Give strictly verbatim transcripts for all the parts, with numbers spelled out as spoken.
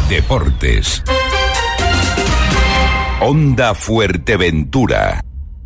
Deportes. Onda Fuerteventura.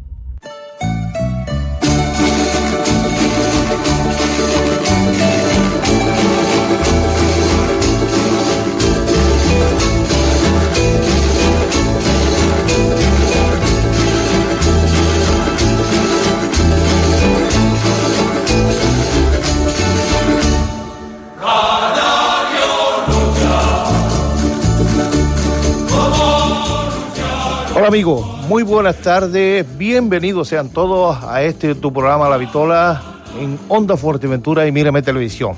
Hola amigos, muy buenas tardes, bienvenidos sean todos a este tu programa La Vitola en Onda Fuerteventura y Mírame Televisión.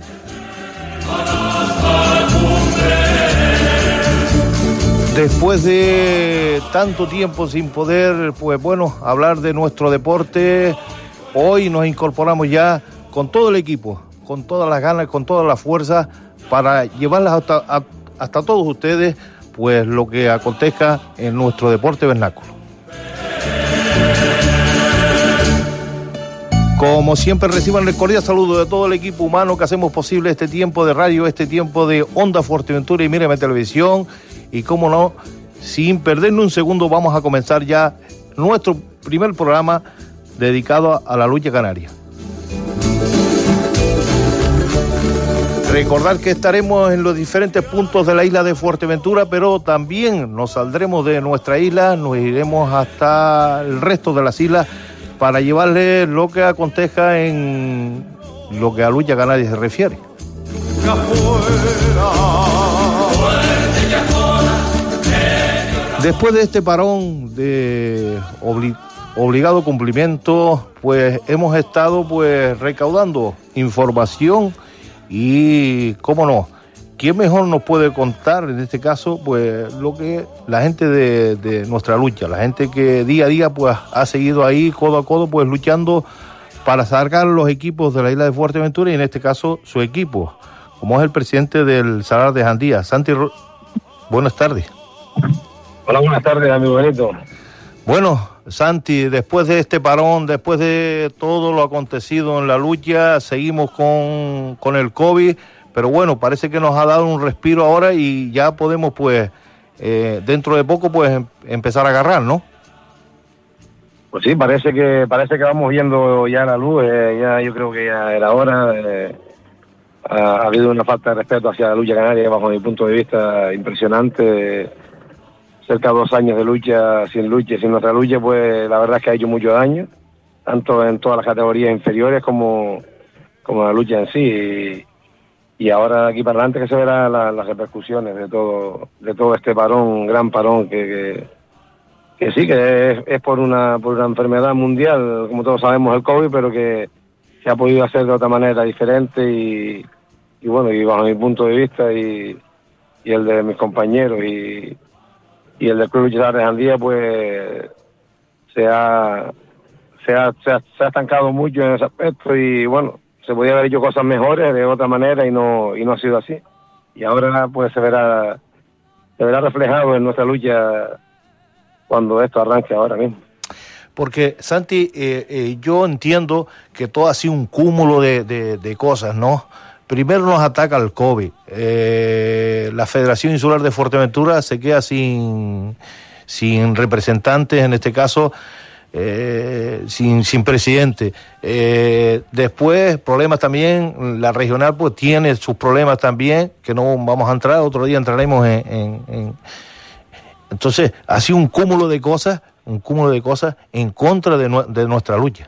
Después de tanto tiempo sin poder, pues bueno, hablar de nuestro deporte, hoy nos incorporamos ya con todo el equipo, con todas las ganas, con toda la fuerza para llevarlas hasta, a, hasta todos ustedes, pues lo que acontezca en nuestro deporte vernáculo. Como siempre, reciban el cordial saludo de todo el equipo humano que hacemos posible este tiempo de radio, este tiempo de Onda Fuerteventura y Mírame Televisión. Y como no, sin perder un segundo, vamos a comenzar ya nuestro primer programa dedicado a la lucha canaria. Recordar que estaremos en los diferentes puntos de la isla de Fuerteventura, pero también nos saldremos de nuestra isla, nos iremos hasta el resto de las islas para llevarles lo que acontezca en lo que a lucha canaria se refiere. Después de este parón de obli- obligado cumplimiento, pues hemos estado pues recaudando información. Y, cómo no, ¿quién mejor nos puede contar, en este caso, pues lo que la gente de, de nuestra lucha, la gente que día a día pues ha seguido ahí codo a codo pues luchando para sacar los equipos de la isla de Fuerteventura y en este caso su equipo, como es el presidente del Salar de Jandía, Santi Ro... Buenas tardes. Hola, buenas tardes, amigo Benito. Bueno, Santi, después de este parón, después de todo lo acontecido en la lucha, seguimos con, con el COVID, pero bueno, parece que nos ha dado un respiro ahora y ya podemos, pues, eh, dentro de poco, pues, em- empezar a agarrar, ¿no? Pues sí, parece que parece que vamos viendo ya la luz, eh, ya yo creo que ya era hora. Eh, ha, ha habido una falta de respeto hacia la lucha canaria, bajo mi punto de vista, impresionante. Cerca de dos años de lucha, sin lucha, sin nuestra lucha, pues la verdad es que ha hecho mucho daño, tanto en todas las categorías inferiores como, como la lucha en sí. Y, y ahora aquí para adelante que se verán la, las repercusiones de todo de todo este parón, gran parón, que, que, que sí, que es, es por una por una enfermedad mundial, como todos sabemos, el COVID, pero que se ha podido hacer de otra manera diferente y, y bueno, y bajo mi punto de vista y, y el de mis compañeros y y el del Club Lucha de Jandía, pues se ha, se, ha, se, ha, se ha estancado mucho en ese aspecto y bueno, se podía haber hecho cosas mejores de otra manera y no y no ha sido así. Y ahora pues se verá se verá reflejado en nuestra lucha cuando esto arranque ahora mismo. Porque, Santi, eh, eh, yo entiendo que todo ha sido un cúmulo de, de, de cosas, ¿no? Primero nos ataca el COVID. Eh, la Federación Insular de Fuerteventura se queda sin, sin representantes, en este caso, eh, sin, sin presidente. Eh, después, problemas también, la regional pues tiene sus problemas también, que no vamos a entrar, otro día entraremos en... en, en... Entonces, ha sido un cúmulo de cosas, un cúmulo de cosas en contra de, nu- de nuestra lucha.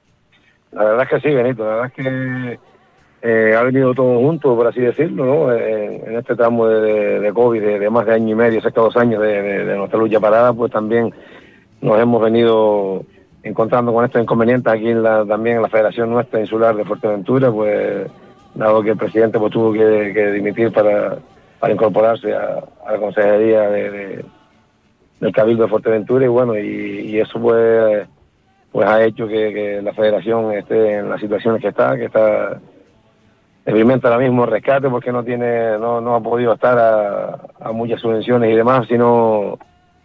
La verdad es que sí, Benito, la verdad es que Eh, ha venido todo junto, por así decirlo, ¿no? En, en este tramo de, de, de COVID, de, de más de año y medio, cerca de dos años de, de, de nuestra lucha parada, pues también nos hemos venido encontrando con estos inconvenientes aquí en la, también en la Federación nuestra Insular de Fuerteventura, pues dado que el presidente pues tuvo que, que dimitir para, para incorporarse a, a la consejería de, de, del Cabildo de Fuerteventura y bueno, y, y eso pues, pues ha hecho que, que la Federación esté en las situaciones que está, que está experimenta ahora mismo rescate porque no tiene, no, no ha podido estar a, a muchas subvenciones y demás, sino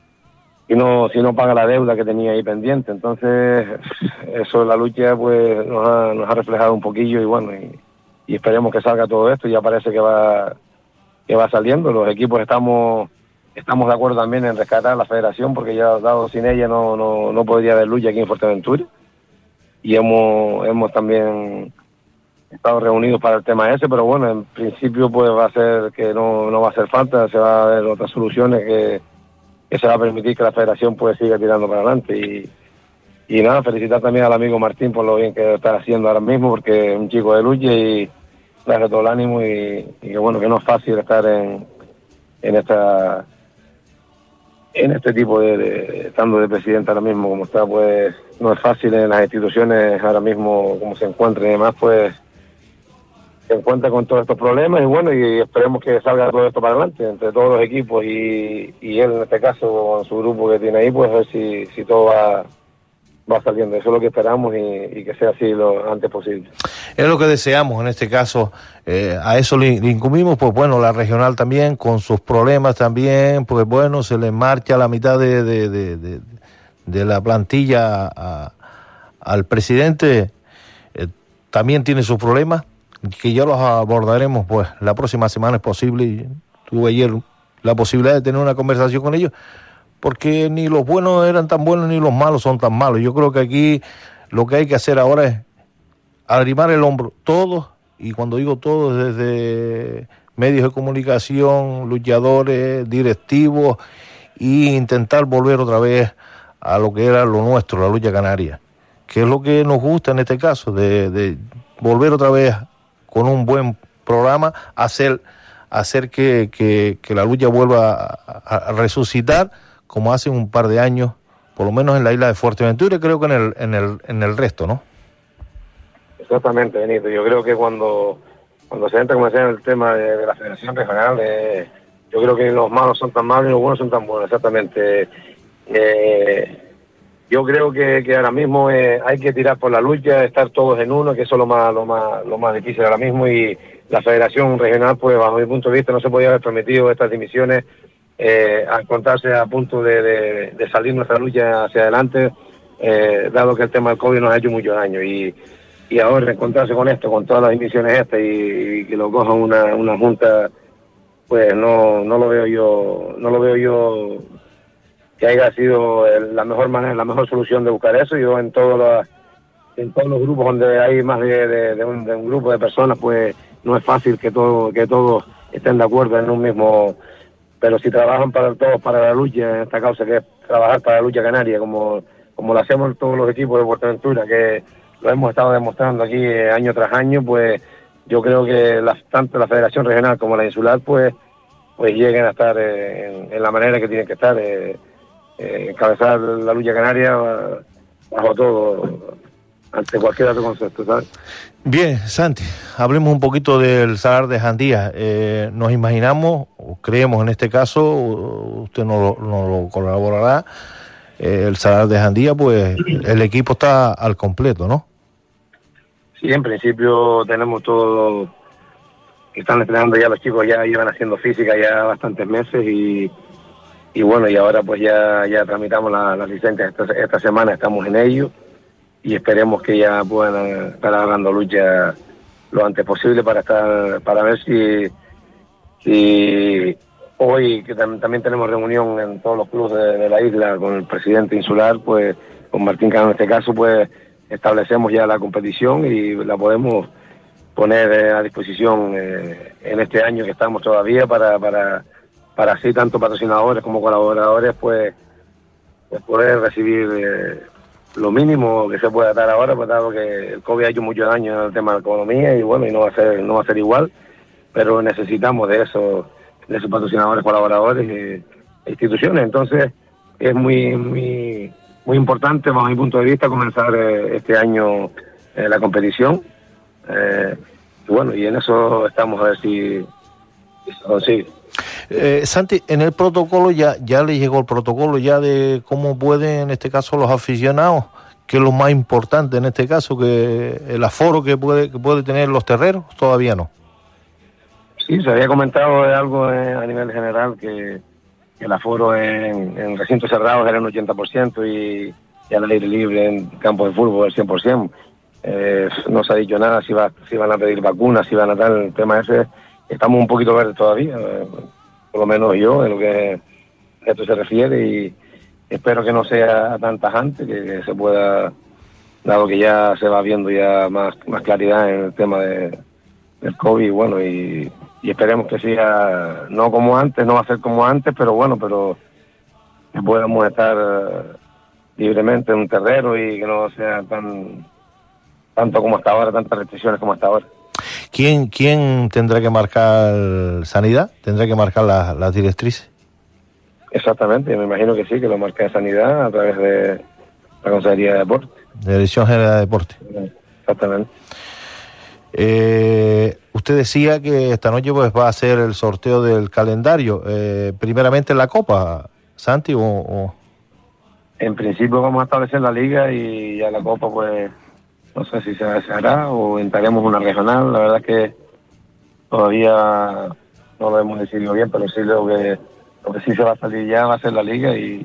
si no, si no paga la deuda que tenía ahí pendiente. Entonces, eso, la lucha pues nos ha, nos ha reflejado un poquillo y bueno, y, y esperemos que salga todo esto. Ya parece que va, que que va saliendo. Los equipos estamos estamos de acuerdo también en rescatar la federación, porque ya dado sin ella no, no, no podría haber lucha aquí en Fuerteventura, y hemos, hemos también estado reunidos para el tema ese, pero bueno, en principio pues va a ser que no, no va a hacer falta, se va a ver otras soluciones que, que se va a permitir que la federación pues siga tirando para adelante. Y, y nada, felicitar también al amigo Martín por lo bien que está haciendo ahora mismo, porque es un chico de lucha y darle todo el ánimo, y, y que bueno, que no es fácil estar en, en esta en este tipo de, de estando de presidente ahora mismo como está, pues no es fácil en las instituciones ahora mismo como se encuentran, y demás pues se encuentra con todos estos problemas, y bueno, y esperemos que salga todo esto para adelante entre todos los equipos y, y él en este caso con su grupo que tiene ahí, pues a ver si, si todo va va saliendo. Eso es lo que esperamos, y, y que sea así lo antes posible. Es lo que deseamos en este caso, eh, a eso le, le incumbimos, pues bueno, la regional también, con sus problemas también, pues bueno, se le marcha la mitad de, de, de, de, de la plantilla a, al presidente, eh, también tiene sus problemas, que ya los abordaremos pues la próxima semana es posible, y tuve ayer la posibilidad de tener una conversación con ellos, porque ni los buenos eran tan buenos ni los malos son tan malos. Yo creo que aquí lo que hay que hacer ahora es arrimar el hombro, todos, y cuando digo todos, desde medios de comunicación, luchadores, directivos, e intentar volver otra vez a lo que era lo nuestro, la lucha canaria, que es lo que nos gusta en este caso, de, de volver otra vez con un buen programa, hacer, hacer que, que, que la lucha vuelva a, a resucitar, como hace un par de años, por lo menos en la isla de Fuerteventura, y creo que en el, en el, en el resto, ¿no? Exactamente, Benito. Yo creo que cuando, cuando se entra, como decía, en el tema de, de la Federación Regional, eh, yo creo que los malos son tan malos y los buenos son tan buenos, exactamente. Eh, yo creo que, que ahora mismo eh, hay que tirar por la lucha, estar todos en uno, que eso es lo más, lo más, lo más difícil ahora mismo, y la Federación Regional, pues bajo mi punto de vista, no se podía haber permitido estas dimisiones, Eh, al encontrarse a punto de, de, de salir nuestra lucha hacia adelante, eh, dado que el tema del COVID nos ha hecho mucho daño, y, y ahora encontrarse con esto, con todas las emisiones estas, y, y que lo cojan una, una junta, pues no, no lo veo yo, no lo veo yo que haya sido el, la mejor manera, la mejor solución de buscar eso. Yo en todos los, en todos los grupos donde hay más de, de, de, un, de un grupo de personas, pues no es fácil que todo, que todos estén de acuerdo en un mismo. Pero si trabajan para todos para la lucha, en esta causa que es trabajar para la lucha canaria, como, como lo hacemos todos los equipos de Fuerteventura, que lo hemos estado demostrando aquí eh, año tras año, pues yo creo que las, tanto la Federación Regional como la Insular, pues pues lleguen a estar eh, en, en la manera que tienen que estar, eh, eh, encabezar la lucha canaria bajo todo, ante cualquier otro concepto, ¿sabes? Bien, Santi, hablemos un poquito del Salar de Jandía. Eh, nos imaginamos, o creemos en este caso, usted nos lo, nos lo colaborará, eh, el Salar de Jandía, pues el equipo está al completo, ¿no? Sí, en principio tenemos todo, que están entrenando ya los chicos, ya llevan haciendo física ya bastantes meses, y, y bueno, y ahora pues ya, ya tramitamos la, la licencia esta, esta semana, estamos en ello. Y esperemos que ya puedan estar dando lucha lo antes posible para estar para ver si, si hoy, que tam- también tenemos reunión en todos los clubes de, de la isla con el presidente insular, pues con Martín Cano en este caso, pues establecemos ya la competición y la podemos poner eh, a disposición eh, en este año que estamos todavía para, para, para así tanto patrocinadores como colaboradores pues, pues poder recibir eh, lo mínimo que se pueda dar ahora, pues dado que el COVID ha hecho mucho daño en el tema de la economía, y bueno, y no va a ser, no va a ser igual, pero necesitamos de esos, de esos patrocinadores, colaboradores e instituciones. Entonces es muy, muy, muy importante, bajo mi punto de vista, comenzar eh, este año eh, la competición. Eh, y bueno, y en eso estamos a ver si, si se consigue. Eh, Santi, en el protocolo ya ya le llegó el protocolo ya de cómo pueden, en este caso, los aficionados, que es lo más importante en este caso, que el aforo que puede que puede tener los terreros, todavía no. Sí, se había comentado de algo eh, a nivel general, que, que el aforo en, en recintos cerrados era un ochenta por ciento y, y al aire libre en campos de fútbol el cien por ciento. Eh, no se ha dicho nada si, va, si van a pedir vacunas, si van a dar el tema ese. estamos un poquito verdes todavía, eh, por lo menos yo, en lo que a esto se refiere, y espero que no sea tan tajante, que, que se pueda, dado que ya se va viendo ya más, más claridad en el tema de, del COVID, bueno, y, y esperemos que siga, no como antes, no va a ser como antes, pero bueno, pero que podamos estar libremente en un terreno y que no sea tan tanto como hasta ahora, tantas restricciones como hasta ahora. ¿Quién, quién tendrá que marcar Sanidad? ¿Tendrá que marcar las, las directrices? Exactamente, me imagino que sí, que lo marca Sanidad a través de la Consejería de Deporte. De Dirección General de Deporte. Exactamente. Eh, usted decía que esta noche pues va a hacer el sorteo del calendario. Eh, primeramente la Copa, Santi, o, o... En principio vamos a establecer la liga y ya la Copa pues no sé si se, se hará o entraremos una regional. La verdad es que todavía no lo hemos decidido bien, pero sí lo que, lo que sí se va a salir ya va a ser la liga y,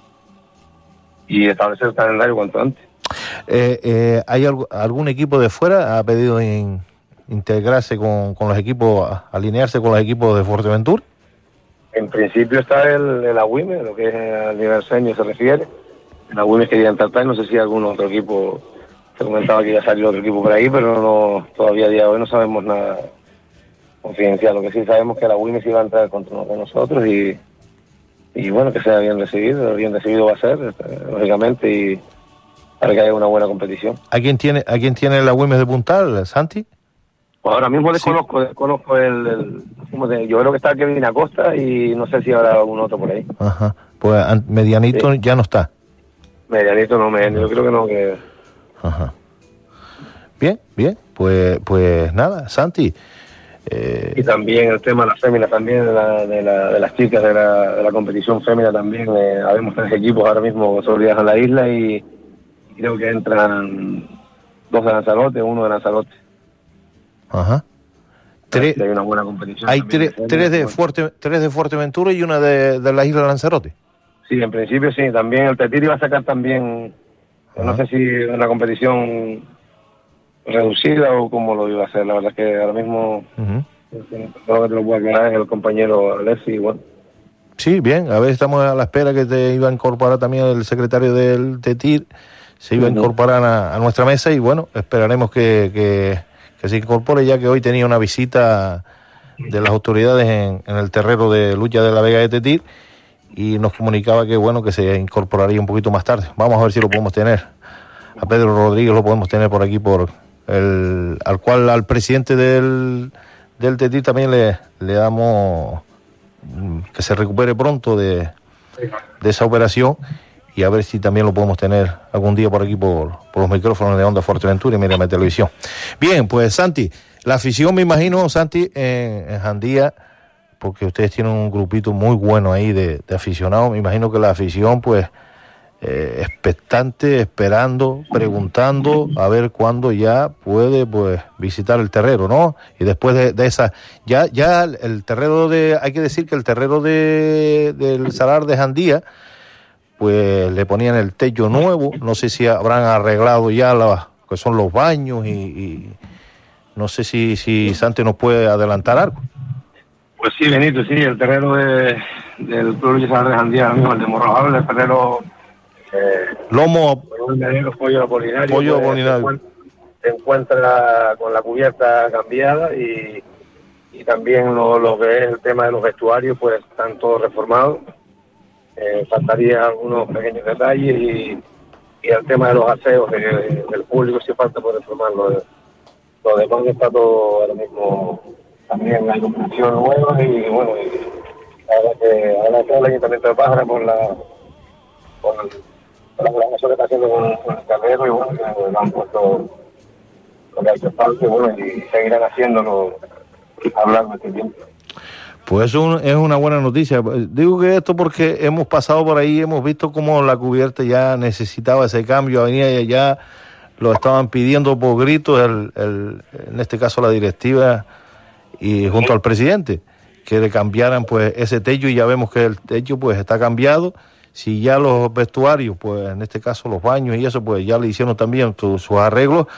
y establecer el calendario cuanto antes. Eh, eh, ¿Hay algo, algún equipo de fuera ha pedido in, integrarse con, con los equipos, alinearse con los equipos de Fuerteventura? En principio está el, el AWIME, lo que es al nivel senior se refiere. El AWIME quería tratar, no sé si algún otro equipo, se comentaba que ya salió otro equipo por ahí, pero no, todavía a día de hoy no sabemos nada confidencial. Lo que sí sabemos es que el AWIME sí va a entrar con, con nosotros y, y bueno, que sea bien recibido, bien recibido va a ser, lógicamente, y para que haya una buena competición. ¿A quién tiene, a quién tiene el AWIME de Puntal, Santi? Pues ahora mismo Sí. desconozco, desconozco el, el ¿cómo se, yo creo que está Kevin Acosta y no sé si habrá algún otro por ahí. Ajá. Pues an- medianito Sí. ya no está. Medianito no, me, yo creo que no, que... Ajá. Bien, bien, pues, pues nada, Santi. Eh... Y también el tema de las féminas también, de, la, de, la, de las chicas de la, de la competición fémina también. Eh, habemos tres equipos ahora mismo consolidados en la isla y creo que entran dos de Lanzarote, uno de Lanzarote. Ajá. Tres, hay una buena competición. Hay tres, de tres, de Fuerte, tres de Fuerteventura y una de, de la isla de Lanzarote. Sí, en principio sí. También el Tetir iba a sacar también, ajá, no sé si una competición reducida o cómo lo iba a hacer. La verdad es que ahora mismo uh-huh. Todo lo que te lo puedo aclarar es el compañero Alessi, bueno. Sí, bien. A ver, estamos a la espera que te iba a incorporar también el secretario del Tetir. Se iba uh-huh. a incorporar a, a nuestra mesa y bueno, esperaremos que... que que se incorpore, ya que hoy tenía una visita de las autoridades en, en el terreno de Lucha de la Vega de Tetir y nos comunicaba que bueno, que se incorporaría un poquito más tarde. Vamos a ver si lo podemos tener. A Pedro Rodríguez lo podemos tener por aquí, por el al cual al presidente del, del Tetir también le, le damos que se recupere pronto de, de esa operación y a ver si también lo podemos tener algún día por aquí por, por los micrófonos de Onda Fuerteventura y Mírame Televisión. Bien, pues Santi, la afición me imagino, Santi, en, en Jandía, porque ustedes tienen un grupito muy bueno ahí de, de aficionados, me imagino que la afición pues eh, expectante, esperando, preguntando a ver cuándo ya puede pues visitar el terreno, ¿no? Y después de, de esa, ya ya el terreno de, hay que decir que el terreno de del Salar de Jandía pues le ponían el techo nuevo, no sé si habrán arreglado ya la, que son los baños y, y no sé si, si Santi nos puede adelantar algo. Pues sí, Benito, sí, el terreno de, del Club de Salar de Jandía, ahora mismo el de Morrojable, el terreno eh, Lomo, el pollo apolinario, pollo pues, apolinario. Se, encuentra, se encuentra con la cubierta cambiada y, y también lo, lo que es el tema de los vestuarios, pues están todos reformados. Eh, faltaría algunos pequeños detalles y, y el tema de los aseos de, de, del público sí falta por reformarlo. Lo demás está todo ahora mismo, también hay construcción nueva y bueno, y ahora que ahora todo el Ayuntamiento de Pájara por la por, el, por la colaboración que está haciendo con, con el carrero y bueno, que lo han puesto lo que ha hecho falta y bueno, y seguirán haciéndolo a lo largo de este tiempo. Pues es, un, es una buena noticia. Digo que esto porque hemos pasado por ahí, hemos visto cómo la cubierta ya necesitaba ese cambio, venía y ya lo estaban pidiendo por gritos, el, el, en este caso la directiva y junto al presidente, que le cambiaran pues ese techo y ya vemos que el techo pues está cambiado. Si ya los vestuarios, pues en este caso los baños y eso, pues ya le hicieron también sus, sus arreglos,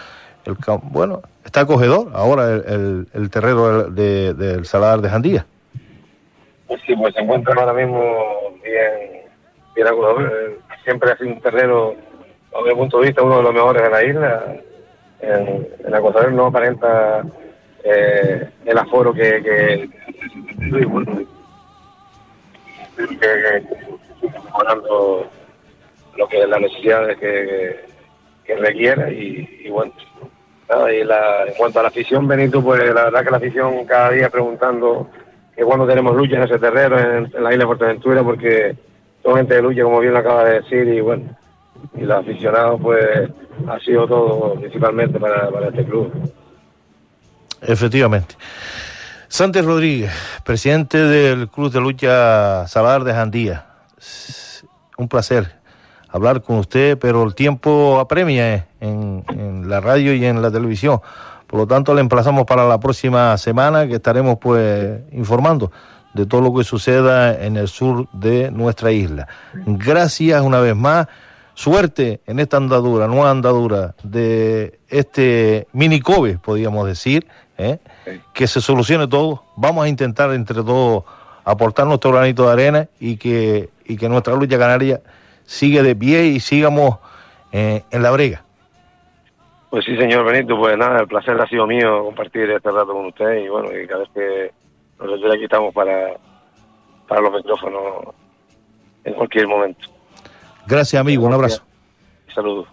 el bueno, está acogedor ahora el, el, el terreno del de, de Saladar de Jandía. Pues sí, pues se encuentra ahora mismo bien, bien acogedor. Siempre ha sido un terreno, desde mi punto de vista, uno de los mejores de la isla. En, en acogedor no aparenta eh, el aforo que, que, que, bueno, que, que mejorando lo que las necesidades que, que, que requiere y, y bueno, nada, y la, en cuanto a la afición, Benito, pues la verdad que la afición cada día preguntando que cuando tenemos lucha en ese terreno, en, en la isla de Fuerteventura, porque son gente de lucha, como bien lo acaba de decir, y bueno, y los aficionados pues ha sido todo principalmente para, para este club. Efectivamente. Santi Rodríguez, presidente del Club de Lucha Saladar de Jandía. Un placer hablar con usted, pero el tiempo apremia en, en la radio y en la televisión. Por lo tanto, le emplazamos para la próxima semana, que estaremos pues informando de todo lo que suceda en el sur de nuestra isla. Gracias una vez más. Suerte en esta andadura, nueva andadura de este mini COVID, podríamos decir, ¿eh? Sí. Que se solucione todo. Vamos a intentar entre todos aportar nuestro granito de arena y que, y que nuestra lucha canaria sigue de pie y sigamos eh, en la brega. Pues sí, señor Benito, pues nada, el placer ha sido mío compartir este rato con usted y bueno, y cada vez que nosotros aquí estamos para, para los micrófonos en cualquier momento. Gracias, amigo, un abrazo. Saludos.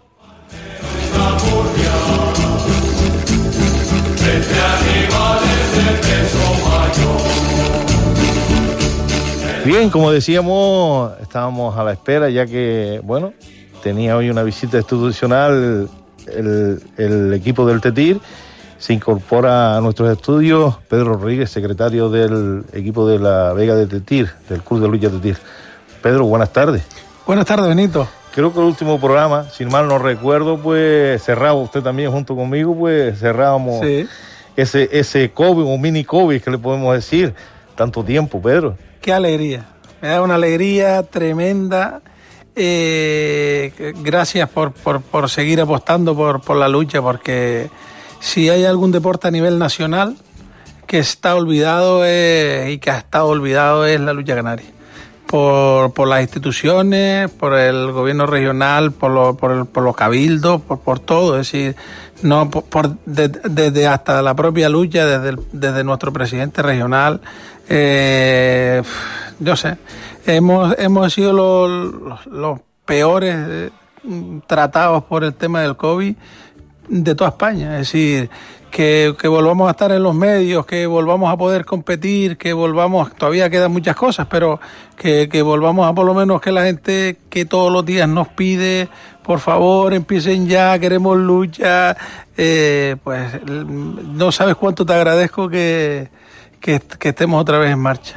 Bien, como decíamos, estábamos a la espera ya que, bueno, tenía hoy una visita institucional el, el equipo del Tetir. Se incorpora a nuestros estudios Pedro Rodríguez, secretario del equipo de la Vega de Tetir, del Club de Lucha Tetir. Pedro, buenas tardes. Buenas tardes, Benito. Creo que el último programa, si mal no recuerdo, pues cerraba usted también junto conmigo, pues cerrábamos sí. ese ese COVID o mini COVID que le podemos decir. Tanto tiempo, Pedro. Qué alegría. Me da una alegría tremenda. Eh, gracias por, por, por seguir apostando por, por la lucha, porque si hay algún deporte a nivel nacional que está olvidado es, y que ha estado olvidado es la lucha canaria. Por, por las instituciones, por el gobierno regional, por, lo, por, el, por los cabildos, por, por todo. Es decir, no por, por desde de, de hasta la propia lucha, desde, el, desde nuestro presidente regional. Eh, yo sé, hemos, hemos sido los, los, los peores eh, tratados por el tema del COVID de toda España. Es decir, que, que volvamos a estar en los medios, que volvamos a poder competir, que volvamos, todavía quedan muchas cosas, pero que, que volvamos a por lo menos que la gente que todos los días nos pide, por favor, empiecen ya, queremos lucha, eh, pues no sabes cuánto te agradezco que, que, que estemos otra vez en marcha.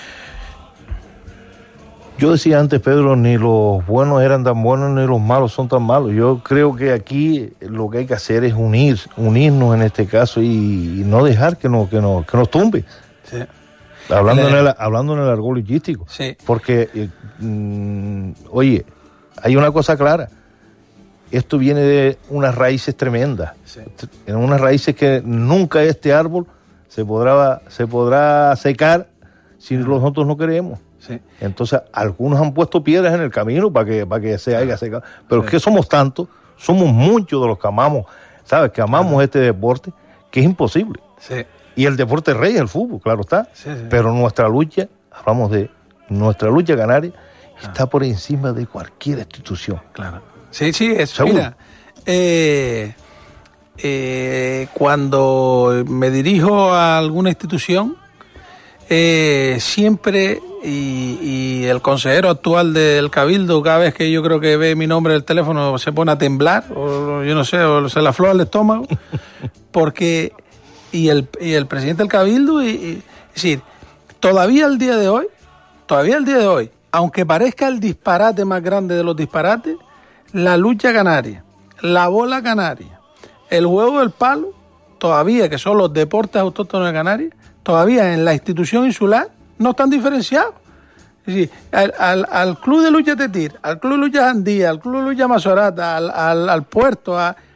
Yo decía antes, Pedro, ni los buenos eran tan buenos ni los malos son tan malos. Yo creo que aquí lo que hay que hacer es unir, unirnos en este caso y, y no dejar que nos, que nos, que nos tumbe. Sí. Hablando, el, en el, hablando en el argot logístico. Sí. Porque, eh, mm, oye, hay una cosa clara. Esto viene de unas raíces tremendas. Sí. En unas raíces que nunca este árbol se podrá, se podrá secar si nosotros no queremos. Sí. Entonces, algunos han puesto piedras en el camino para que, para que se haya secado. Pero sí. Es que somos tantos, somos muchos de los que amamos, ¿sabes? Que amamos sí. este deporte, que es imposible. Sí. Y el deporte rey es el fútbol, claro está. Sí, sí. Pero nuestra lucha, hablamos de nuestra lucha canaria, ah. está por encima de cualquier institución. Claro. Sí, sí, eso. Mira, eh, eh, cuando me dirijo a alguna institución, eh, siempre... Y, y el consejero actual del Cabildo, cada vez que yo creo que ve mi nombre en el teléfono, se pone a temblar, o yo no sé, o se le afloja el estómago, porque, y el, y el presidente del Cabildo, y, y, es decir, todavía el día de hoy, todavía el día de hoy, aunque parezca el disparate más grande de los disparates, la lucha canaria, la bola canaria, el juego del palo, todavía, que son los deportes autóctonos de Canarias, todavía en la institución insular, no están diferenciados. Es decir, al, al, al Club de Lucha Tetir, al Club de Lucha Jandía, al Club de Lucha Mazorata, al, al, al Puerto, a,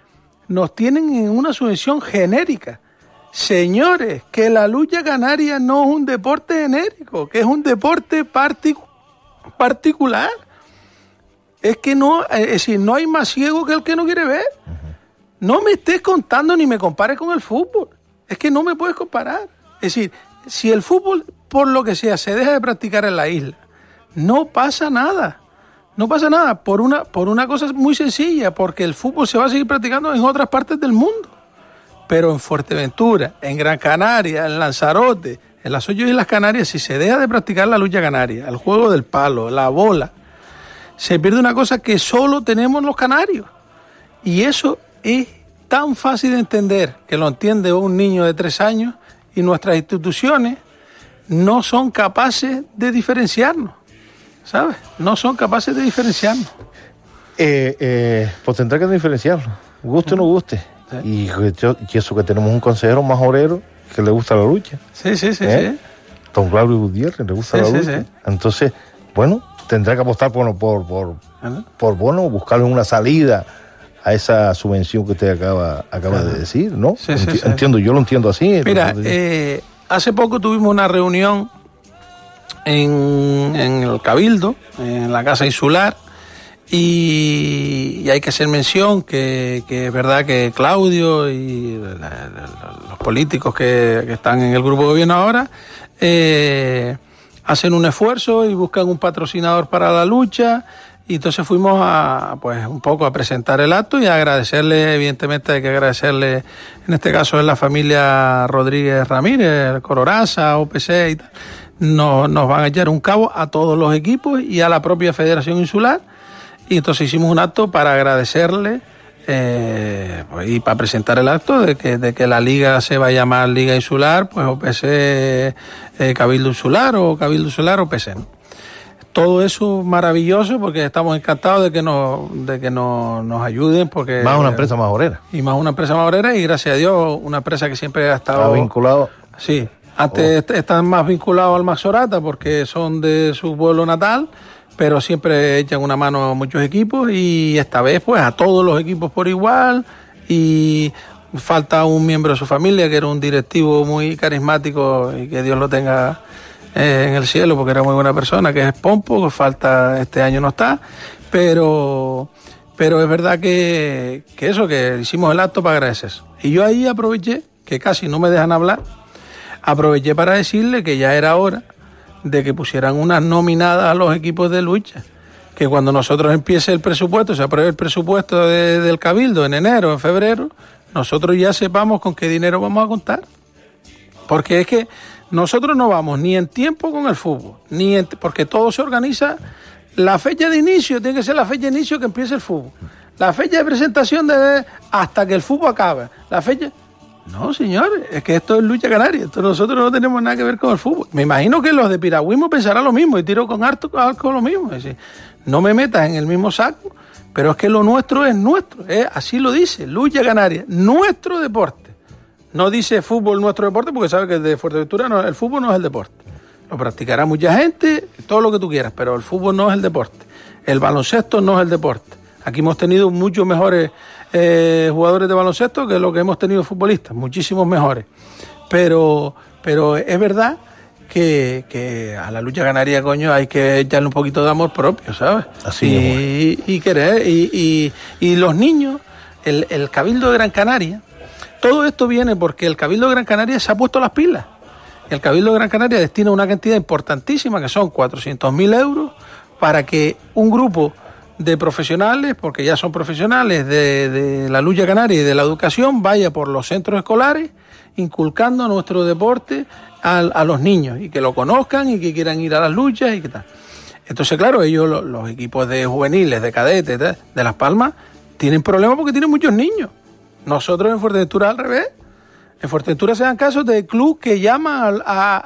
nos tienen en una subvención genérica. Señores, que la lucha canaria no es un deporte genérico, que es un deporte partic- particular. Es que no, es decir, no hay más ciego que el que no quiere ver. Uh-huh. No me estés contando ni me compares con el fútbol. Es que no me puedes comparar. Es decir, si el fútbol, por lo que sea, se deja de practicar en la isla, no pasa nada. No pasa nada por una, por una cosa muy sencilla, porque el fútbol se va a seguir practicando en otras partes del mundo. Pero en Fuerteventura, en Gran Canaria, en Lanzarote, en las ocho Islas Canarias, si se deja de practicar la lucha canaria, el juego del palo, la bola, se pierde una cosa que solo tenemos los canarios. Y eso es tan fácil de entender que lo entiende un niño de tres años y nuestras instituciones no son capaces de diferenciarnos, ¿sabes? No son capaces de diferenciarnos. Eh, eh, pues tendrá que diferenciarlo, guste o no guste. Sí. Y, y eso que tenemos un consejero majorero que le gusta la lucha. Sí, sí, sí. ¿Eh? sí. Don Claudio Gutiérrez le gusta sí, la lucha. Sí, sí. Entonces, bueno, tendrá que apostar por, por, por, ¿Ah? por bueno, buscarle una salida a esa subvención que usted acaba, acaba de decir, ¿no? Sí, Enti- sí, sí. Entiendo, yo lo entiendo así. Mira, eh, hace poco tuvimos una reunión en, en el Cabildo, en la Casa Insular, y, y hay que hacer mención que, que es verdad que Claudio y la, la, los políticos que, que están en el grupo de gobierno ahora eh, hacen un esfuerzo y buscan un patrocinador para la lucha. Y entonces fuimos a, pues, un poco a presentar el acto y a agradecerle, evidentemente hay que agradecerle, en este caso es la familia Rodríguez Ramírez, Cororaza, O P C y tal. Nos, nos van a echar un cabo a todos los equipos y a la propia Federación Insular. Y entonces hicimos un acto para agradecerle eh, pues, y para presentar el acto de que, de que la liga se va a llamar Liga Insular, pues O P C eh, Cabildo Insular o Cabildo Insular O P C, ¿no? Todo eso maravilloso porque estamos encantados de que nos de que nos, nos ayuden porque más una empresa majorera y más una empresa majorera y gracias a Dios una empresa que siempre ha estado vinculado. Sí, antes oh. están más vinculados al Maxorata porque son de su pueblo natal, pero siempre echan una mano a muchos equipos y esta vez pues a todos los equipos por igual y falta un miembro de su familia que era un directivo muy carismático y que Dios lo tenga en el cielo porque era muy buena persona, que es Pompo, que falta, este año no está, pero pero es verdad que, que eso, que hicimos el acto para agradecer eso. Y yo ahí aproveché, que casi no me dejan hablar, aproveché para decirle que ya era hora de que pusieran unas nominadas a los equipos de lucha, que cuando nosotros empiece el presupuesto, se apruebe el presupuesto de, del Cabildo en enero, en febrero, nosotros ya sepamos con qué dinero vamos a contar. Porque es que nosotros no vamos ni en tiempo con el fútbol, ni en, porque todo se organiza. La fecha de inicio tiene que ser la fecha de inicio que empiece el fútbol. La fecha de presentación debe hasta que el fútbol acabe. La fecha... No, señores, es que esto es lucha canaria. Esto nosotros no tenemos nada que ver con el fútbol. Me imagino que los de piragüismo pensarán lo mismo y tiro con arco, arco lo mismo. Es decir, no me metas en el mismo saco, pero es que lo nuestro es nuestro. ¿eh? Así lo dice, lucha canaria, nuestro deporte. No dice fútbol nuestro deporte porque sabe que de Fuerteventura no, el fútbol no es el deporte. Lo practicará mucha gente, todo lo que tú quieras, pero el fútbol no es el deporte. El baloncesto no es el deporte. Aquí hemos tenido muchos mejores eh, jugadores de baloncesto que lo que hemos tenido futbolistas, muchísimos mejores. Pero, pero es verdad que, que a la lucha canaria, coño, hay que echarle un poquito de amor propio, ¿sabes? Así y, es. y querer. Y, y, y los niños, el, el Cabildo de Gran Canaria, todo esto viene porque el Cabildo de Gran Canaria se ha puesto las pilas. El Cabildo de Gran Canaria destina una cantidad importantísima, que son cuatrocientos mil euros, para que un grupo de profesionales, porque ya son profesionales de, de la lucha canaria y de la educación, vaya por los centros escolares inculcando nuestro deporte a, a los niños y que lo conozcan y que quieran ir a las luchas y qué tal. Entonces, claro, ellos, los, los equipos de juveniles, de cadetes, de, de Las Palmas, tienen problemas porque tienen muchos niños. Nosotros en Fuerteventura al revés. En Fuerteventura se dan casos de clubes que llaman a,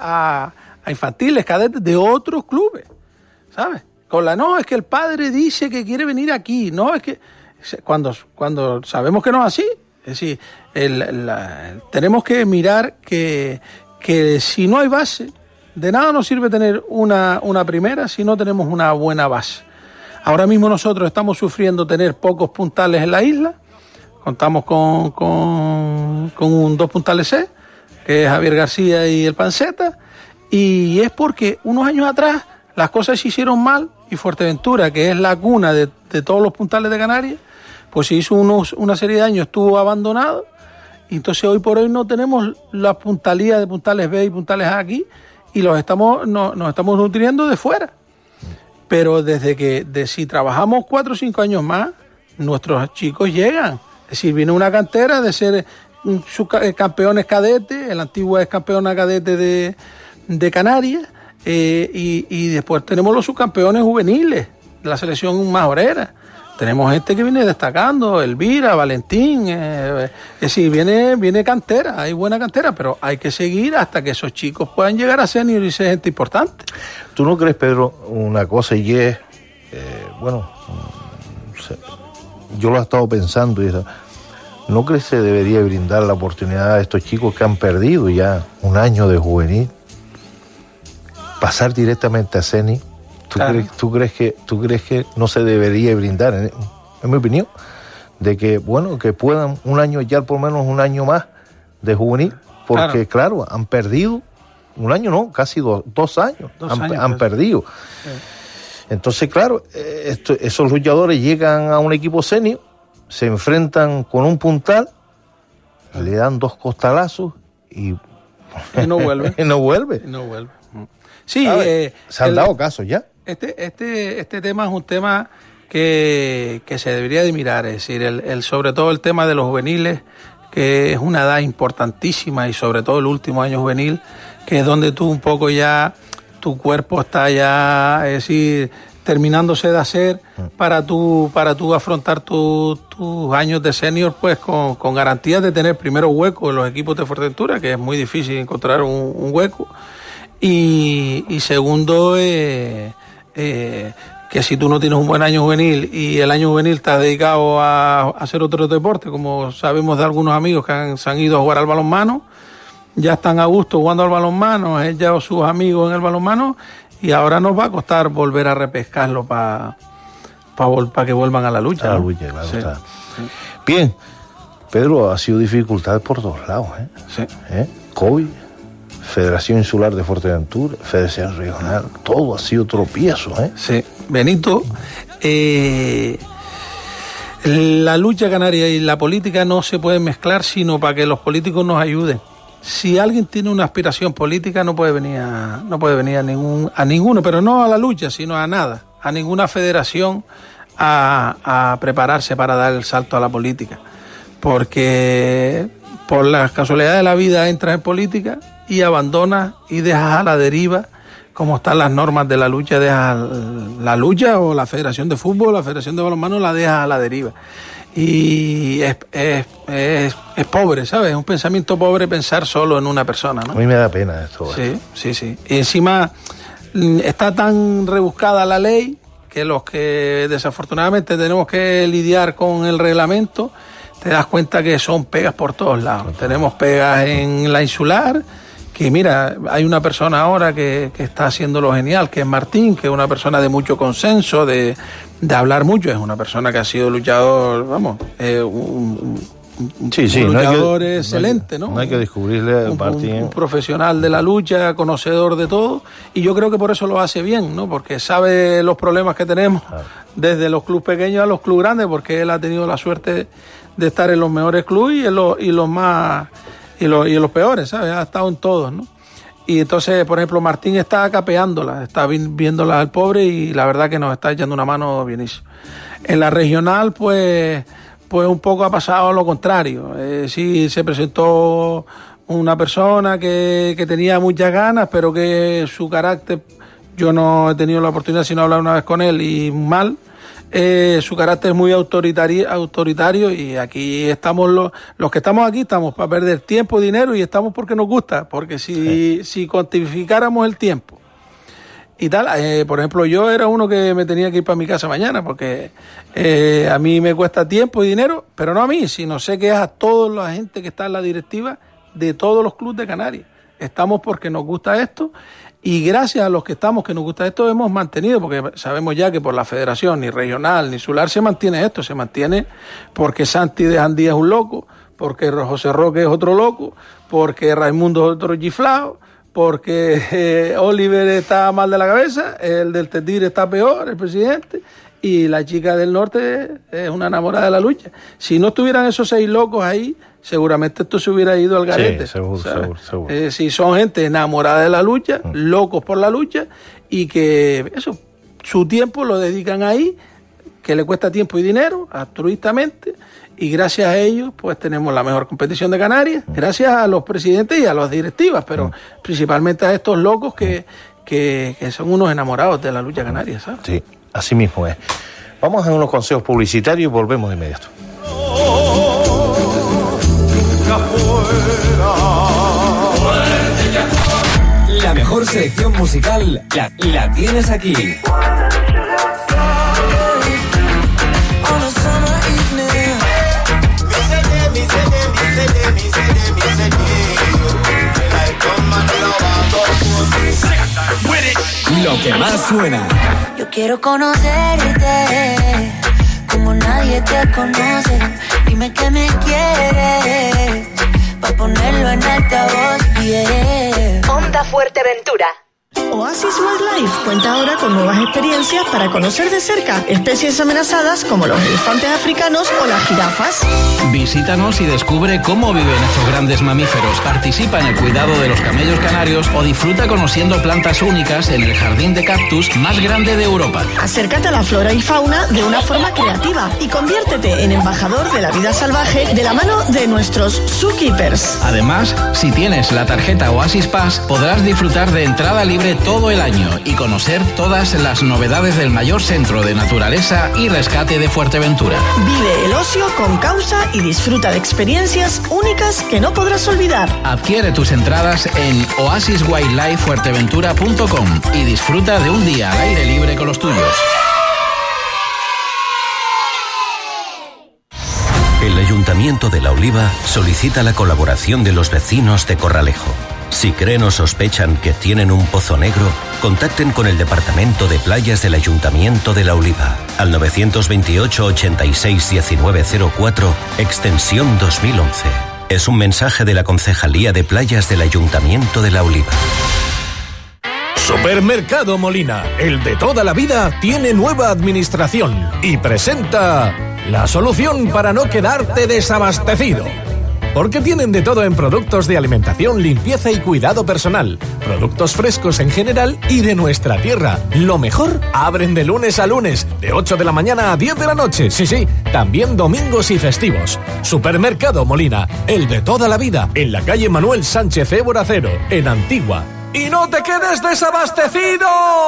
a, a infantiles, cadetes de otros clubes, ¿sabes? Con la no, es que el padre dice que quiere venir aquí, no, es que cuando, cuando sabemos que no es así, es decir, el, la, tenemos que mirar que, que si no hay base, de nada nos sirve tener una, una primera si no tenemos una buena base. Ahora mismo nosotros estamos sufriendo tener pocos puntales en la isla, contamos con, con, con un dos puntales C, que es Javier García y el Panceta, y es porque unos años atrás las cosas se hicieron mal y Fuerteventura, que es la cuna de, de todos los puntales de Canarias, pues se hizo unos, una serie de años, estuvo abandonado, y entonces hoy por hoy no tenemos la puntalía de puntales B y puntales A aquí, y los estamos, no, nos estamos nutriendo de fuera. Pero desde que, de, si trabajamos cuatro o cinco años más, nuestros chicos llegan. Es decir, viene una cantera de ser campeones cadetes, el antiguo es campeona cadete de, de Canarias, eh, y, y después tenemos los subcampeones juveniles de la selección majorera. Tenemos gente que viene destacando, Elvira, Valentín, eh, es decir, viene, viene cantera, hay buena cantera, pero hay que seguir hasta que esos chicos puedan llegar a senior y ser gente importante. ¿Tú no crees, Pedro, una cosa y es, eh, bueno, yo lo he estado pensando y eso, ¿no crees que se debería brindar la oportunidad a estos chicos que han perdido ya un año de juvenil, pasar directamente a senior? ¿Tú, claro. crees, ¿tú, crees que, ¿Tú crees que no se debería brindar, en, en mi opinión, de que, bueno, que puedan un año, ya por lo menos un año más de juvenil? Porque, claro, claro han perdido, un año no, casi do, dos años, dos han, años han perdido. Sí. Entonces, claro, esto, esos luchadores llegan a un equipo senior, se enfrentan con un puntal, sí. le dan dos costalazos y... y no vuelve. y no vuelve. Y no vuelve. Sí, eh, se han el, dado casos ya. Este, este, este tema es un tema que, que se debería de mirar, es decir, el, el, sobre todo el tema de los juveniles, que es una edad importantísima, y sobre todo el último año juvenil, que es donde tú un poco ya, tu cuerpo está ya, es decir, terminándose de hacer para tú, para tú afrontar tu, tus años de senior, pues con, con garantías de tener primero hueco en los equipos de Fuerteventura, que es muy difícil encontrar un, un hueco. Y, y segundo, eh, eh, que si tú no tienes un buen año juvenil y el año juvenil estás dedicado a, a hacer otro deporte, como sabemos de algunos amigos que han, se han ido a jugar al balonmano, ya están a gusto jugando al balonmano, ella o sus amigos en el balonmano, y ahora nos va a costar volver a repescarlo para pa, pa que vuelvan a la lucha. A la ¿no? lucha, claro. Sí. Está. Bien, Pedro, ha sido dificultad por todos lados, ¿eh? Sí. ¿Eh? COVID, Federación Insular de Fuerteventura, Federación Regional, todo ha sido tropiezo, ¿eh? Sí, Benito, eh, la lucha canaria y la política no se pueden mezclar, sino para que los políticos nos ayuden. Si alguien tiene una aspiración política, no puede venir a, no puede venir a ningún, a ninguno, pero no a la lucha, sino a nada, a ninguna federación a, a prepararse para dar el salto a la política, porque por las casualidades de la vida entras en política y abandonas y dejas a la deriva, como están las normas de la lucha, dejas la lucha o la Federación de Fútbol, la Federación de Balonmano, la dejas a la deriva. Y es, es, es, es pobre, ¿sabes? Es un pensamiento pobre pensar solo en una persona, ¿no? A mí me da pena esto. Sí, ¿eh? sí, sí. Y encima está tan rebuscada la ley que los que desafortunadamente tenemos que lidiar con el reglamento, te das cuenta que son pegas por todos lados. Tenemos pegas en la insular, que mira, hay una persona ahora que, que está haciéndolo genial, que es Martín, que es una persona de mucho consenso, de, de hablar mucho, es una persona que ha sido luchador, vamos, eh, un, un, sí, sí, un luchador no hay que, excelente, ¿no? No hay que descubrirle a Martín. Un, un profesional de la lucha, conocedor de todo, y yo creo que por eso lo hace bien, ¿no? Porque sabe los problemas que tenemos, claro, desde los clubes pequeños a los clubes grandes, porque él ha tenido la suerte de estar en los mejores clubes y en los, y los más y los, y en los peores, ¿sabes? Ha estado en todos, ¿no? Y entonces, por ejemplo, Martín está capeándola, está viéndola al pobre, y la verdad que nos está echando una mano bienísimo. En la regional, pues, pues un poco ha pasado lo contrario. Eh, sí, se presentó una persona que, que tenía muchas ganas, pero que su carácter, yo no he tenido la oportunidad sino hablar una vez con él, y mal. Eh, su carácter es muy autoritario, autoritario y aquí estamos los, los que estamos aquí estamos para perder tiempo y dinero, y estamos porque nos gusta, porque si, sí. si cuantificáramos el tiempo y tal, eh, por ejemplo, yo era uno que me tenía que ir para mi casa mañana, porque eh, a mí me cuesta tiempo y dinero, pero no a mí, sino sé que es a toda la gente que está en la directiva de todos los clubes de Canarias. Estamos porque nos gusta esto, y gracias a los que estamos, que nos gusta esto, hemos mantenido, porque sabemos ya que por la federación, ni regional, ni insular, se mantiene esto, se mantiene porque Santi de Jandía es un loco, porque José Roque es otro loco, porque Raimundo es otro giflado, porque eh, Oliver está mal de la cabeza, el del Tetir está peor, el presidente, y la chica del norte es una enamorada de la lucha. Si no estuvieran esos seis locos ahí, seguramente esto se hubiera ido al garete. Sí, seguro, seguro, seguro. Eh, si son gente enamorada de la lucha, mm. locos por la lucha, y que eso, su tiempo lo dedican ahí, que le cuesta tiempo y dinero, altruistamente, y gracias a ellos pues tenemos la mejor competición de Canarias, mm. gracias a los presidentes y a las directivas, pero mm. principalmente a estos locos que, que, que son unos enamorados de la lucha canaria, ¿sabes? Sí, así mismo es. Vamos a unos consejos publicitarios y volvemos de inmediato. La mejor selección musical la, la tienes aquí. Lo que más suena. Yo quiero conocerte como nadie te conoce. Dime que me quieres pa' ponerlo en altavoz, yeah. Onda Fuerteventura. Oasis Wildlife cuenta ahora con nuevas experiencias para conocer de cerca especies amenazadas como los elefantes africanos o las jirafas. Visítanos y descubre cómo viven estos grandes mamíferos. Participa en el cuidado de los camellos canarios o disfruta conociendo plantas únicas en el jardín de cactus más grande de Europa. Acércate a la flora y fauna de una forma creativa y conviértete en embajador de la vida salvaje de la mano de nuestros zookeepers. Además, si tienes la tarjeta Oasis Pass, podrás disfrutar de entrada libre todo el año y conocer todas las novedades del mayor centro de naturaleza y rescate de Fuerteventura. Vive el ocio con causa y disfruta de experiencias únicas que no podrás olvidar. Adquiere tus entradas en oasis wildlife fuerteventura punto com y disfruta de un día al aire libre con los tuyos. El Ayuntamiento de La Oliva solicita la colaboración de los vecinos de Corralejo. Si creen o sospechan que tienen un pozo negro, contacten con el Departamento de Playas del Ayuntamiento de La Oliva al nueve dos ocho, ochenta y seis, diecinueve cero cuatro, extensión dos mil once. Es un mensaje de la Concejalía de Playas del Ayuntamiento de La Oliva. Supermercado Molina, el de toda la vida, tiene nueva administración y presenta la solución para no quedarte desabastecido. Porque tienen de todo en productos de alimentación, limpieza y cuidado personal, productos frescos en general y de nuestra tierra. Lo mejor, abren de lunes a lunes, de ocho de la mañana a diez de la noche, sí, sí, también domingos y festivos. Supermercado Molina, el de toda la vida, en la calle Manuel Sánchez Évora cero, en Antigua. ¡Y no te quedes desabastecido!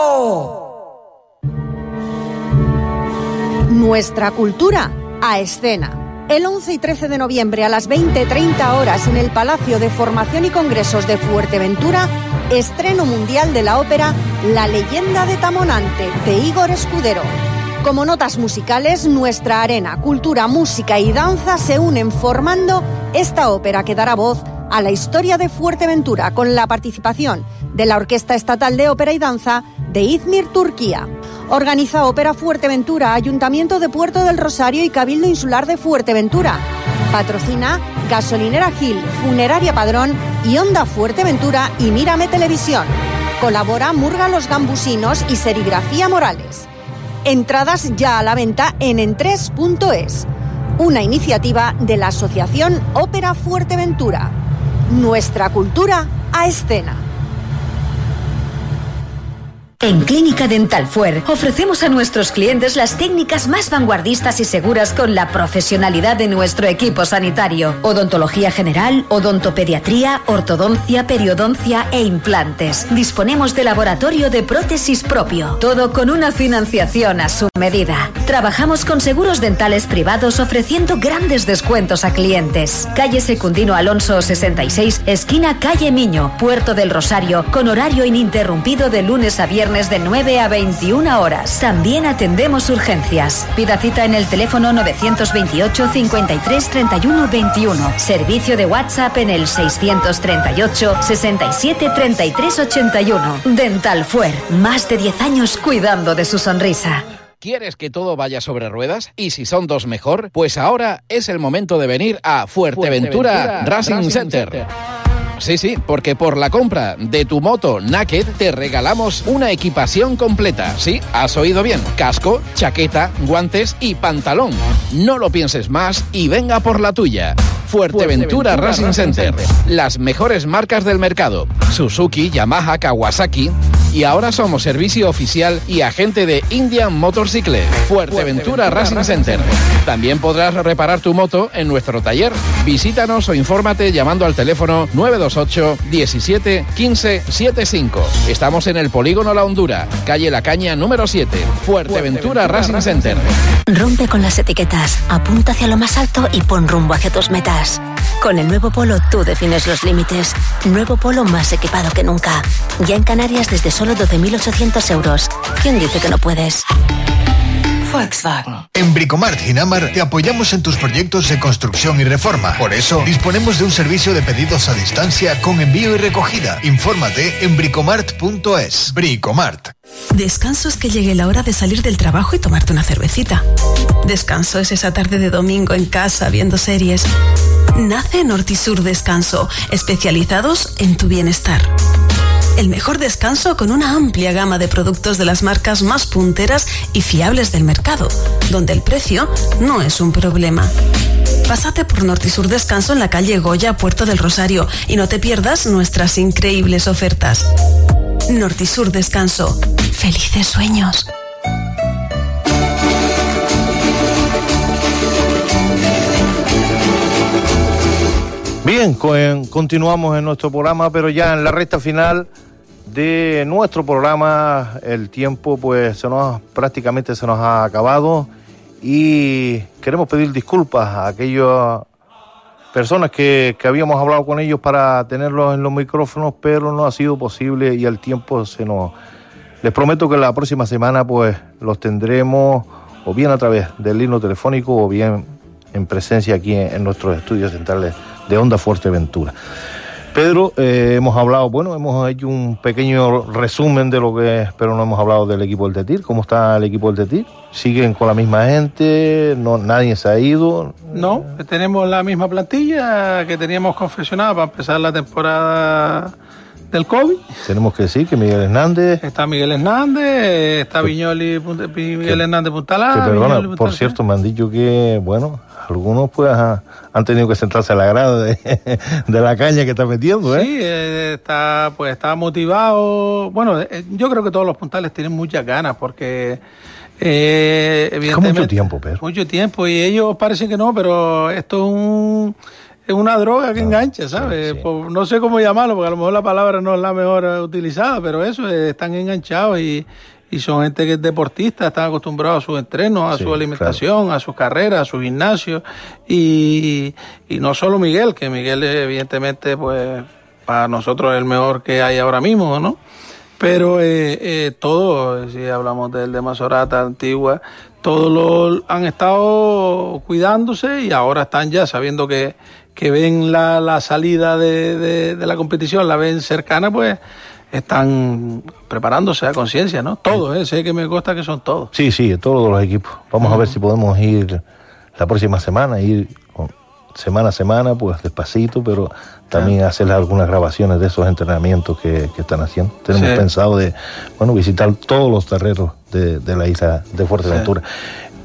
Nuestra cultura a escena. El once y trece de noviembre a las veinte treinta horas en el Palacio de Formación y Congresos de Fuerteventura, estreno mundial de la ópera La leyenda de Tamonante, de Igor Escudero. Como notas musicales, nuestra arena, cultura, música y danza se unen formando esta ópera que dará voz a la historia de Fuerteventura con la participación de la Orquesta Estatal de Ópera y Danza de Izmir, Turquía. Organiza Ópera Fuerteventura, Ayuntamiento de Puerto del Rosario y Cabildo Insular de Fuerteventura. Patrocina Gasolinera Gil, Funeraria Padrón y Onda Fuerteventura y Mírame Televisión. Colabora Murga Los Gambusinos y Serigrafía Morales. Entradas ya a la venta en entres punto es. Una iniciativa de la Asociación Ópera Fuerteventura. Nuestra cultura a escena. En Clínica Dental Fuer ofrecemos a nuestros clientes las técnicas más vanguardistas y seguras con la profesionalidad de nuestro equipo sanitario. Odontología general, odontopediatría, ortodoncia, periodoncia e implantes. Disponemos de laboratorio de prótesis propio, todo con una financiación a su medida. Trabajamos con seguros dentales privados ofreciendo grandes descuentos a clientes. Calle Secundino Alonso sesenta y seis, esquina Calle Miño, Puerto del Rosario, con horario ininterrumpido de lunes a viernes viernes de nueve a veintiuna horas. También atendemos urgencias. Pida cita en el teléfono novecientos veintiocho, cincuenta y tres, treinta y uno, veintiuno. Servicio de WhatsApp en el seiscientos treinta y ocho, sesenta y siete, treinta y tres, ochenta y uno. Dental Fuer, más de diez años cuidando de su sonrisa. ¿Quieres que todo vaya sobre ruedas? ¿Y si son dos mejor? Pues ahora es el momento de venir a Fuerteventura, Fuerteventura Racing, Racing Center. Center. Sí, sí, porque por la compra de tu moto Naked te regalamos una equipación completa. Sí, has oído bien. Casco, chaqueta, guantes y pantalón. No lo pienses más y venga por la tuya. Fuerteventura, Fuerteventura Racing, Racing Center. Center. Las mejores marcas del mercado. Suzuki, Yamaha, Kawasaki. Y ahora somos servicio oficial y agente de Indian Motorcycle. Fuerteventura, Fuerteventura Racing, Racing Center. Center. También podrás reparar tu moto en nuestro taller. Visítanos o infórmate llamando al teléfono nueve dos ocho, diecisiete, quince, setenta y cinco. Estamos en el Polígono La Hondura, calle La Caña número siete. Fuerteventura, Fuerteventura Racing, Racing Center. Rompe con las etiquetas, apunta hacia lo más alto y pon rumbo hacia tus metas. Con el nuevo Polo tú defines los límites. Nuevo Polo más equipado que nunca. Ya en Canarias desde solo doce mil ochocientos euros. ¿Quién dice que no puedes? Volkswagen. En Bricomart Ginamar te apoyamos en tus proyectos de construcción y reforma. Por eso, disponemos de un servicio de pedidos a distancia con envío y recogida. Infórmate en bricomart punto es. Bricomart. Descanso es que llegue la hora de salir del trabajo y tomarte una cervecita. Descanso es esa tarde de domingo en casa viendo series. Nace Nortisur Descanso, especializados en tu bienestar. El mejor descanso con una amplia gama de productos de las marcas más punteras y fiables del mercado, donde el precio no es un problema. Pásate por Nortisur Descanso en la calle Goya, Puerto del Rosario, y no te pierdas nuestras increíbles ofertas. Nortisur Descanso. ¡Felices sueños! Bien, continuamos en nuestro programa, pero ya en la recta final de nuestro programa el tiempo pues se nos prácticamente se nos ha acabado y queremos pedir disculpas a aquellas personas que, que habíamos hablado con ellos para tenerlos en los micrófonos, pero no ha sido posible y el tiempo se nos... Les prometo que la próxima semana pues los tendremos o bien a través del hilo telefónico o bien en presencia aquí en, en nuestros estudios centrales de Onda Fuerteventura. Pedro, eh, hemos hablado, bueno, hemos hecho un pequeño resumen de lo que es, pero no hemos hablado del equipo del Tetir. ¿Cómo está el equipo del Tetir? ¿Siguen con la misma gente? No, ¿nadie se ha ido? No, tenemos la misma plantilla que teníamos confeccionada para empezar la temporada del COVID. Tenemos que decir que Miguel Hernández... Está Miguel Hernández, está que, Viñoli, Punta, Miguel que, Hernández Puntalá. Que perdona, Viñoli, por cierto, me han dicho que, bueno... Algunos pues han tenido que sentarse a la grada de, de la caña que está metiendo, ¿eh? Sí, eh, está, pues está motivado. Bueno, eh, yo creo que todos los puntales tienen muchas ganas porque... Eh, evidentemente, es mucho tiempo, Pedro. Mucho tiempo y ellos parecen que no, pero esto es un... Es una droga que no, engancha, ¿sabes? Sí, sí. Pues, no sé cómo llamarlo, porque a lo mejor la palabra no es la mejor utilizada, pero eso, eh, están enganchados y... Y son gente que es deportista, están acostumbrados a sus entrenos, a sí, su alimentación, claro. A sus carreras, a su gimnasio. Y, y no solo Miguel, que Miguel evidentemente pues para nosotros es el mejor que hay ahora mismo, ¿no? Pero eh, eh, todos, si hablamos del de Mazorata, Antigua, todos lo han estado cuidándose y ahora están ya sabiendo que, que ven la, la salida de, de, de la competición, la ven cercana, pues... Están preparándose a conciencia, ¿no? Todos, ¿eh? Sé que me consta que son todos. Sí, sí, todos los equipos. Vamos uh-huh. a ver si podemos ir la próxima semana, ir semana a semana, pues despacito, pero también uh-huh. hacer algunas grabaciones de esos entrenamientos que, que están haciendo. Tenemos sí. pensado de, bueno, visitar todos los terrenos de, de la isla de Fuerteventura. Sí.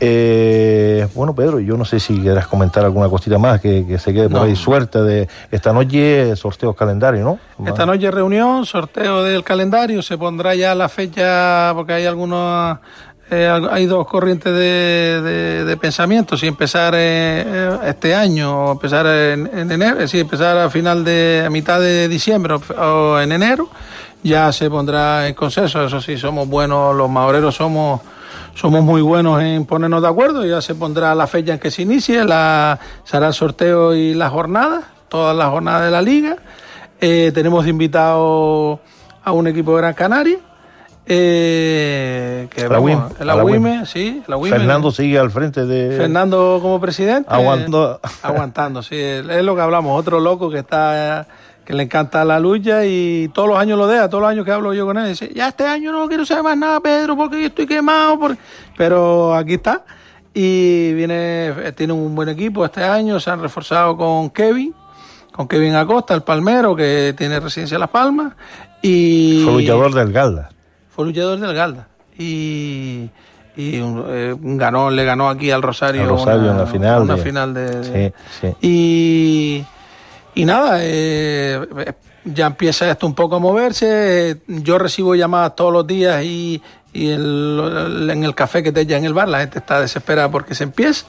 Eh, bueno, Pedro, yo no sé si quieras comentar alguna cosita más que, que se quede por no. ahí suerte de esta noche, sorteos calendario, ¿no? Esta noche reunión, sorteo del calendario, se pondrá ya la fecha porque hay algunos, eh, hay dos corrientes de, de, de pensamiento, si empezar eh, este año o empezar en, en enero, si empezar a final de, a mitad de diciembre o, o en enero, ya se pondrá en consenso. Eso sí, somos buenos, los maoreros somos Somos muy buenos en ponernos de acuerdo, ya se pondrá la fecha en que se inicie, la, se hará el sorteo y las jornadas, todas las jornadas de la liga. Eh, tenemos invitado a un equipo de Gran Canaria, Eh, que la vamos, Wim, la, la Wime, sí, la Wime. Fernando sigue al frente de... Fernando como presidente. Aguantando. Aguantando, sí. Es lo que hablamos. Otro loco que está... que le encanta la lucha y todos los años lo deja, todos los años que hablo yo con él, dice, ya este año no quiero saber más nada, Pedro, porque yo estoy quemado, porque... pero aquí está, y viene, tiene un buen equipo este año, se han reforzado con Kevin, con Kevin Acosta, el palmero, que tiene residencia en Las Palmas, y... Fue luchador del Galda. Fue luchador del Galda, y... y eh, ganó, le ganó aquí al Rosario, al Rosario una, en la final. Una de... final de... Sí, sí. Y... Y nada, eh, ya empieza esto un poco a moverse. Yo recibo llamadas todos los días y, y el, en el café que te echa en el bar la gente está desesperada porque se empiece.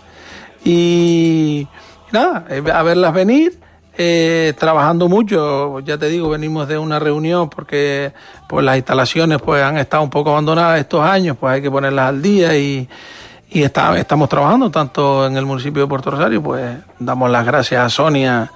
Y, y nada, a verlas venir, eh, trabajando mucho. Ya te digo, venimos de una reunión porque pues las instalaciones pues han estado un poco abandonadas estos años, pues hay que ponerlas al día y... Y está, estamos trabajando tanto en el municipio de Puerto Rosario, pues damos las gracias a Sonia,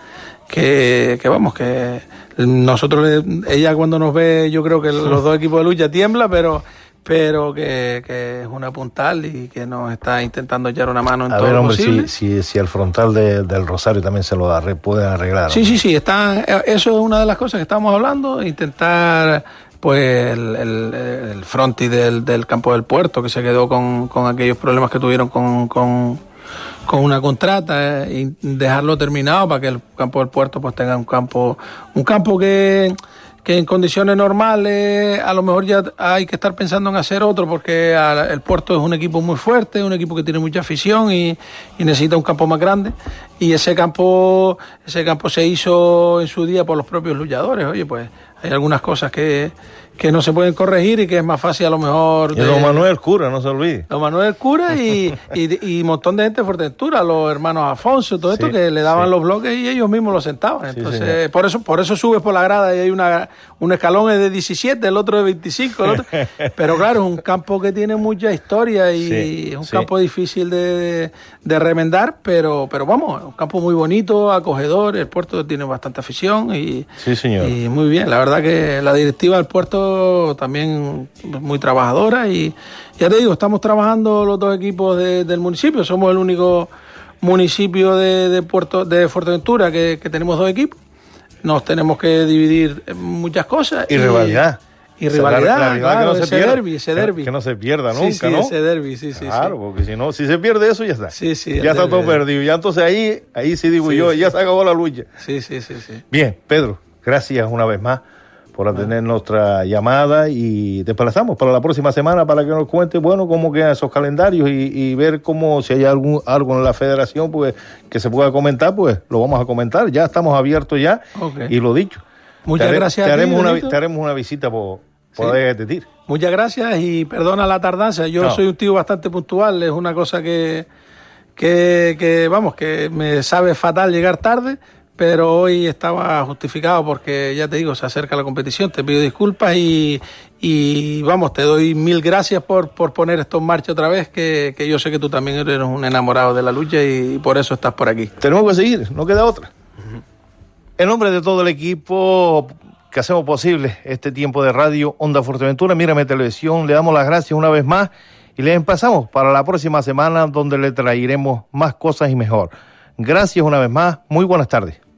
que, que vamos, que nosotros, ella cuando nos ve, yo creo que los dos equipos de lucha tiembla, pero pero que, que es una puntal y que nos está intentando echar una mano en a todo ver, lo hombre, posible. Si, si, si el frontal de, del Rosario también se lo arre, pueden arreglar. Sí, ¿no? sí, sí, está, eso es una de las cosas que estamos hablando, intentar... pues el, el, el frontis del, del campo del puerto, que se quedó con, con aquellos problemas que tuvieron con, con, con una contrata, eh, y dejarlo terminado para que el campo del puerto pues tenga un campo un campo que, que en condiciones normales a lo mejor ya hay que estar pensando en hacer otro, porque a, el puerto es un equipo muy fuerte, un equipo que tiene mucha afición y, y necesita un campo más grande, y ese campo ese campo se hizo en su día por los propios luchadores. Oye, pues hay algunas cosas que, que no se pueden corregir y que es más fácil a lo mejor... De... Y don Manuel Cura, no se olvide. Don Manuel Cura y, y, y un montón de gente de Fuerteventura, los hermanos Afonso, todo esto, sí, que le daban sí. los bloques y ellos mismos los sentaban. Entonces, sí, por eso por eso subes por la grada y hay una un escalón es de diecisiete, el otro de veinticinco, el otro... pero claro, es un campo que tiene mucha historia y sí, es un sí. campo difícil de, de remendar, pero pero vamos, es un campo muy bonito, acogedor, el puerto tiene bastante afición y, sí, señor. y muy bien, la verdad que la directiva del puerto también muy trabajadora y ya te digo, estamos trabajando los dos equipos de, del municipio, somos el único municipio de, de Puerto de Fuerteventura que, que tenemos dos equipos, nos tenemos que dividir en muchas cosas. Y, y rivalidad. Y rivalidad, la, la rivalidad claro, que no ese se pierda, derbi, ese derbi. Que, que no se pierda nunca, sí, sí, ¿no? ese derbi, sí, sí. Claro, sí. porque si no, si se pierde eso, ya está. Sí, sí. Ya está todo perdido. Ya entonces ahí, ahí sí digo sí, yo, sí. ya se acabó la lucha. Sí, sí, sí, sí. Bien, Pedro, gracias una vez más por atender bueno. nuestra llamada y te desplazamos para la próxima semana para que nos cuente, bueno, cómo quedan esos calendarios y, y ver cómo, si hay algún algo en la federación, pues, que se pueda comentar, pues, lo vamos a comentar. Ya estamos abiertos ya, okay. y lo dicho. Muchas te gracias te a haremos ti, una, te haremos una visita por, por ¿Sí? de Tir. Muchas gracias y perdona la tardanza. Yo no. soy un tío bastante puntual, es una cosa que, que, que, vamos, que me sabe fatal llegar tarde, pero hoy estaba justificado porque, ya te digo, se acerca la competición, te pido disculpas y, y vamos, te doy mil gracias por, por poner esto en marcha otra vez, que, que yo sé que tú también eres un enamorado de la lucha y por eso estás por aquí. Tenemos que seguir, no queda otra. Uh-huh. En nombre de todo el equipo que hacemos posible este tiempo de radio Onda Fuerteventura, Mírame Televisión, le damos las gracias una vez más y le empezamos para la próxima semana donde le traeremos más cosas y mejor. Gracias una vez más, muy buenas tardes.